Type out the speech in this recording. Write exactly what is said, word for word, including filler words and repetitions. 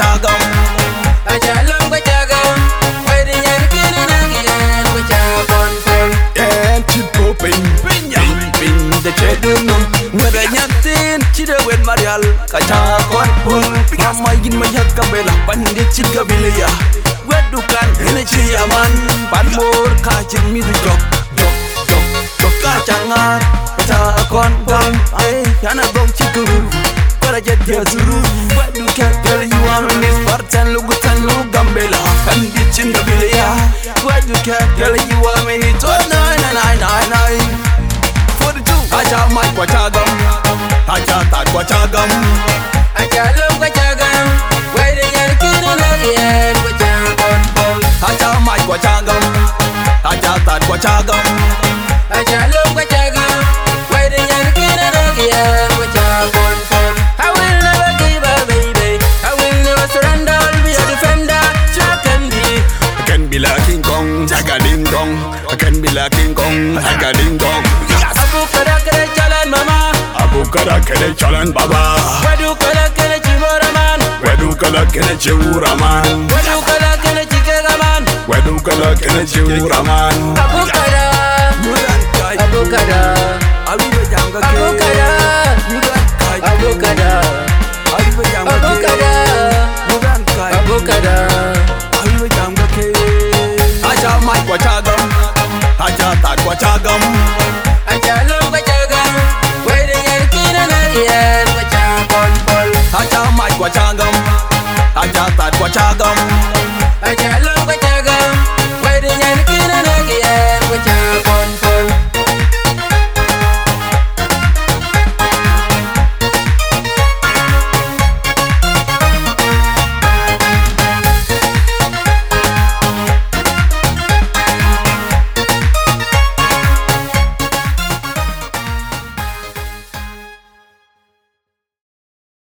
chagam. Ajalum kwa chagam. Why the yan kina na kiyan kwa chagon fol. And keep popping, ping ping the chedunum. Where nyatin chida wen marial kacha kon pol. Mama yin mayak kabela pandit chika bilya. Wedukan energy yaman pan mor kachin mi du jok jok jok jok kachangar kacha kon pol. Ay yana gong chikuru. Para jet dia zuru. Wedukan girl you are in this partan lugutan lu gambela pandit chin bilya. Wedukan girl you are in it oh nine nine nine nine. Aja mai kwa chagam, aja tat kwa chagam. Ajalum kwa chagam. Why the yan kina na kiyan kwa chagon fol. Aja mai kwa chagam, aja tat kwa chagam. Ajalum kwa chagam. Why the yan kina na kiyan kwa chagon fol. I will never give up, baby. I will never surrender. I'll be a defender. Jack and me. I can be like King Kong, Jaga Ding Dong. I can be like King Kong, Jaga Ding Dong. Abu kada kada jalan mama. Abu kada kele chalan baba. Wadu kada kada chibora man. Wedu kala kele chewura man. Wadu kada kada chikega man. Wedu kala kele chewura man. Abu kada. Abu kada. Abu bajanga ke. Abu kada. Abu kada. Abu bajanga Abu ke. kada. Mugan kai. Abu kada. Abu bajanga ke. Aja mai kwa chagam, aja tat kwa chagam. Ajalum kwa chagam. Why the yan kina na kiyan kwa chagon fol. Aja mai kwa chagam, aja tat kwa chagam. Ajalum